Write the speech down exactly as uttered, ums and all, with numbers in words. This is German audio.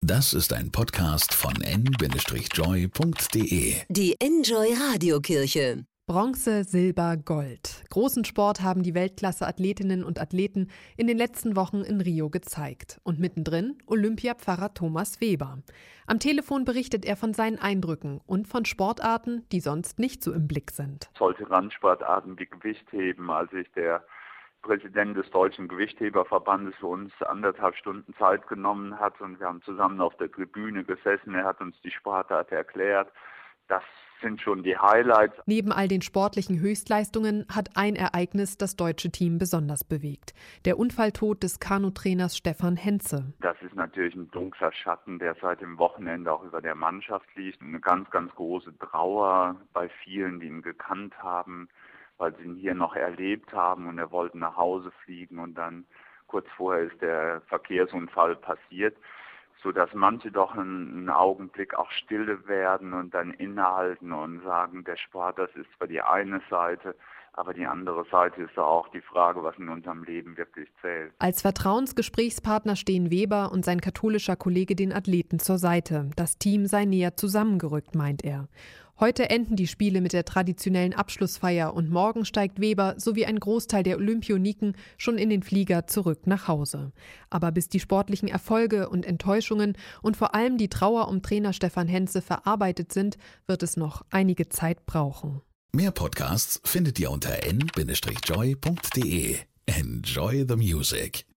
Das ist ein Podcast von en Bindestrich joy punkt de. Die Enjoy Radiokirche. Bronze, Silber, Gold. Großen Sport haben die Weltklasse-Athletinnen und Athleten in den letzten Wochen in Rio gezeigt. Und mittendrin Olympiapfarrer Thomas Weber. Am Telefon berichtet er von seinen Eindrücken und von Sportarten, die sonst nicht so im Blick sind. Solche Randsportarten wie Gewichtheben, als ich der Präsident des Deutschen Gewichtheberverbandes für uns anderthalb Stunden Zeit genommen hat und wir haben zusammen auf der Tribüne gesessen. Er hat uns die Sportart erklärt. Das sind schon die Highlights. Neben all den sportlichen Höchstleistungen hat ein Ereignis das deutsche Team besonders bewegt. Der Unfalltod des Kanutrainers Stefan Hentze. Das ist natürlich ein dunkler Schatten, der seit dem Wochenende auch über der Mannschaft liegt. Eine ganz, ganz große Trauer bei vielen, die ihn gekannt haben, weil sie ihn hier noch erlebt haben und er wollte nach Hause fliegen und dann kurz vorher ist der Verkehrsunfall passiert, sodass manche doch einen Augenblick auch stille werden und dann innehalten und sagen, der Sport, das ist zwar die eine Seite, aber die andere Seite ist auch die Frage, was in unserem Leben wirklich zählt. Als Vertrauensgesprächspartner stehen Weber und sein katholischer Kollege den Athleten zur Seite. Das Team sei näher zusammengerückt, meint er. Heute enden die Spiele mit der traditionellen Abschlussfeier und morgen steigt Weber sowie ein Großteil der Olympioniken schon in den Flieger zurück nach Hause. Aber bis die sportlichen Erfolge und Enttäuschungen und vor allem die Trauer um Trainer Stefan Hentze verarbeitet sind, wird es noch einige Zeit brauchen. Mehr Podcasts findet ihr unter en Bindestrich joy punkt de. Enjoy the music.